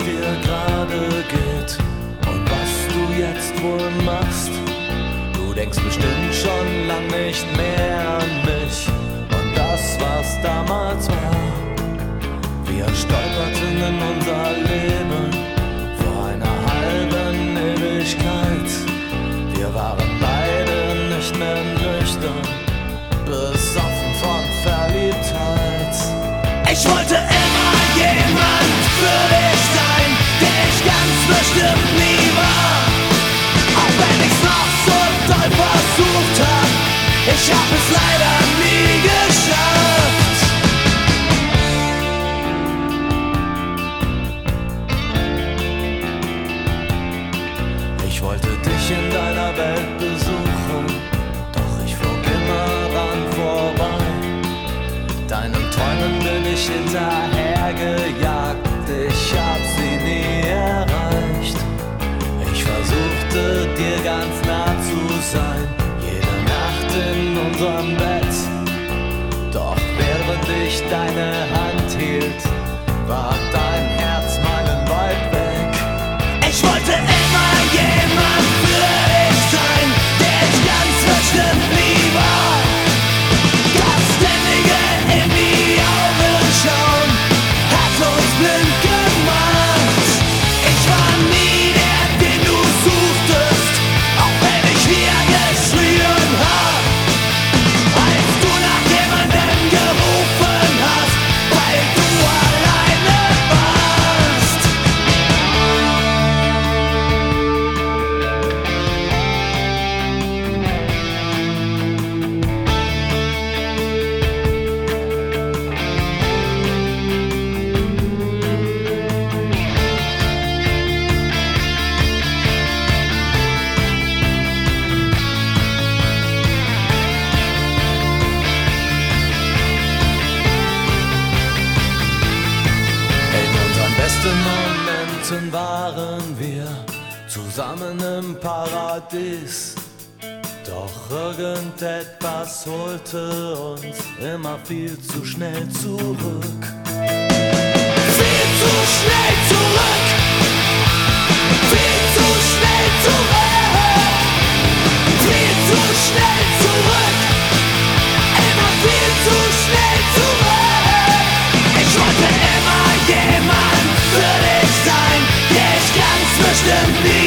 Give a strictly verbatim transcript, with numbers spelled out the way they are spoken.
dir gerade geht und was du jetzt wohl machst. Du denkst bestimmt schon lang nicht mehr an mich und das, was damals war. Wir stolperten in unser Leben vor einer halben Ewigkeit. Wir waren beide nicht mehr nüchtern, besoffen von Verliebtheit. Ich wollte immer jemand für dich sein, der ich ganz bestimmt nie war. Auch wenn ich's noch so doll versucht hab, ich hab es leider nie geschafft. Ich wollte dich in deiner Welt besuchen, doch ich flog immer ran vorbei. Deinen Träumen bin ich hinterhergejagt, ich hab sie nie erreicht. Ich versuchte dir ganz nah zu sein, jede Nacht in unserem Bett. Doch während ich deine Hand hielt, war dein Herz meilenweit weg. Ich wollte immer jemand für dich sein, der ich ganz bestimmt nie war. Das ständige in die Augen schauen hat uns blind gemacht. Ich war nie der, den du suchtest, auch wenn ich hier geschrien hab. Als du nach jemandem gerufen hast, weil du alleine warst. In unseren besten Momenten waren wir zusammen im Paradies. Doch irgendetwas holte uns immer viel zu schnell zurück. Viel zu schnell zurück! Viel zu schnell zurück! Viel zu schnell zurück! Immer viel zu schnell zurück! Ich wollte immer jemand für dich sein, der ich ganz bestimmt nie